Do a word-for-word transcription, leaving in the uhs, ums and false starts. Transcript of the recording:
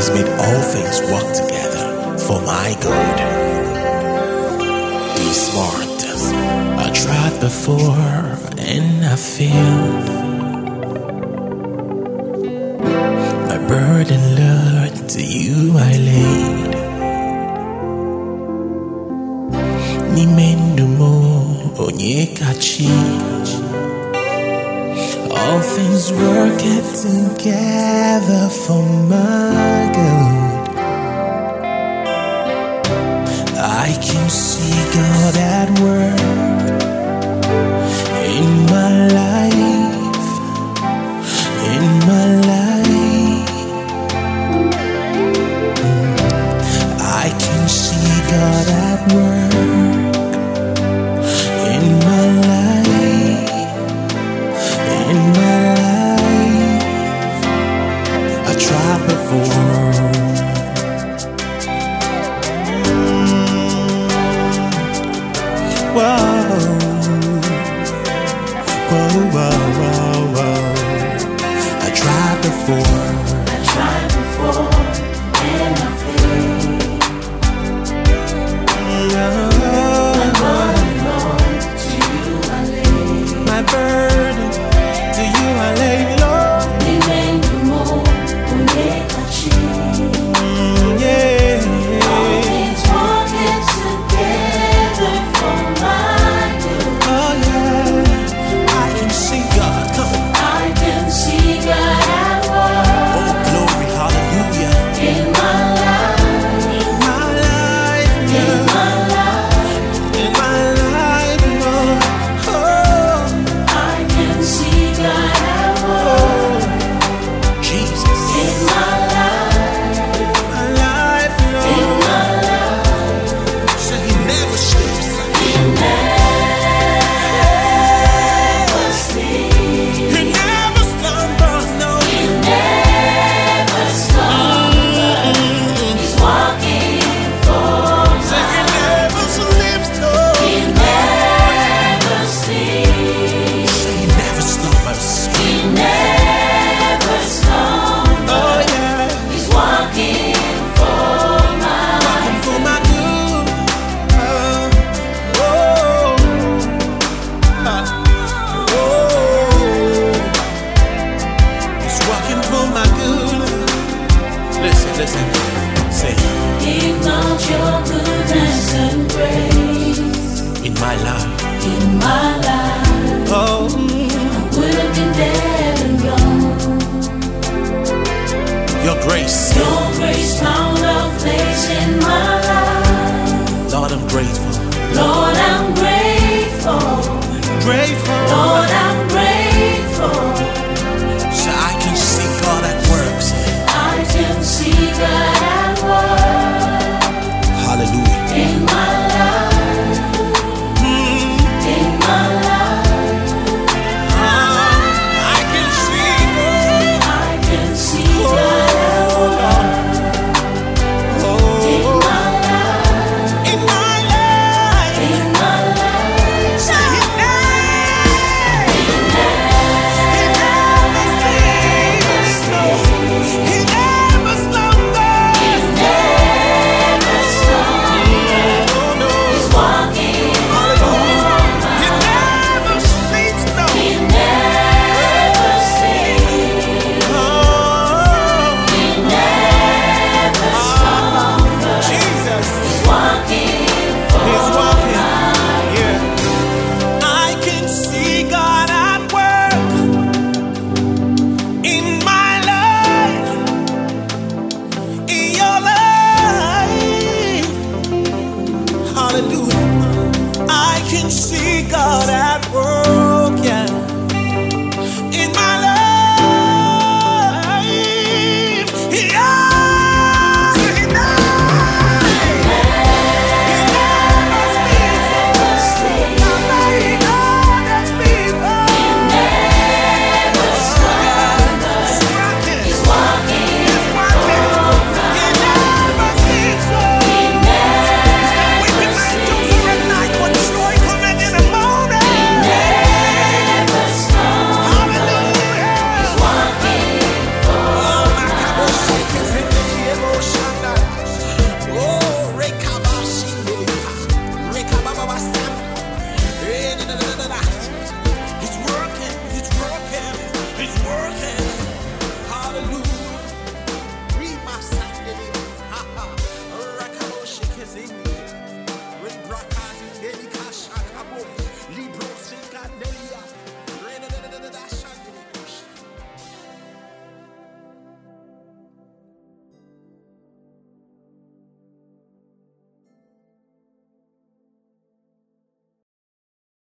has made all things work together for my good. Be smart. I tried before and I failed. My burden, Lord, to you I laid. Nimendo mo onyekachi. All things work together for my good. I can see God at work in my life, in my life. I can see God at work in my life, in my life. I tried before. Whoa, whoa, whoa, whoa, whoa. I tried before. I tried before and I failed. My burden, Lord, to you I lay. My burden, to you I lay, Lord. Nimendo mo onyekachi. Mm, yeah. All things working together for my good. Oh yeah. I can see God. Come on. I can see God at work Oh glory, hallelujah. in my life, In my life, in Lord. my life. In my life, Lord. Oh, I can see God at work Jesus. in my life, My life, in Lord. my life. So he never sleeps. He never sleeps. He never slumbers, no. He never slumbers. He's walking for So he my. never sleeps, no. He never sleeps. So he never slumbers. He never slumbers. Oh yeah. He's walking for my. Working for my good. Oh, oh, ah, oh. He's working for my good. Listen, listen. Say, If not your goodness and grace in my life. in my life, Oh, I would have been dead and gone. your grace. Your grace found a place in my life. Lord, I'm grateful. Lord, I'm grateful. Grateful. Lord, I'm grateful. So I can see God at work. Say, I can see God at work hallelujah. in my life, Mm, in my life. ah, I can see God. I can see God at work in Oh, my life, in my life. in my life. Say he never, He he never sleeps. No, he never slumbers. never slumbers. Oh no, He's walking hallelujah. for He my. never sleeps. No. He never sleeps. Oh, He never slumbers. Jesus. He's walking for He's walking. my. Yeah. I can see God at work in my life, in your life. Hallelujah. I can see God at work.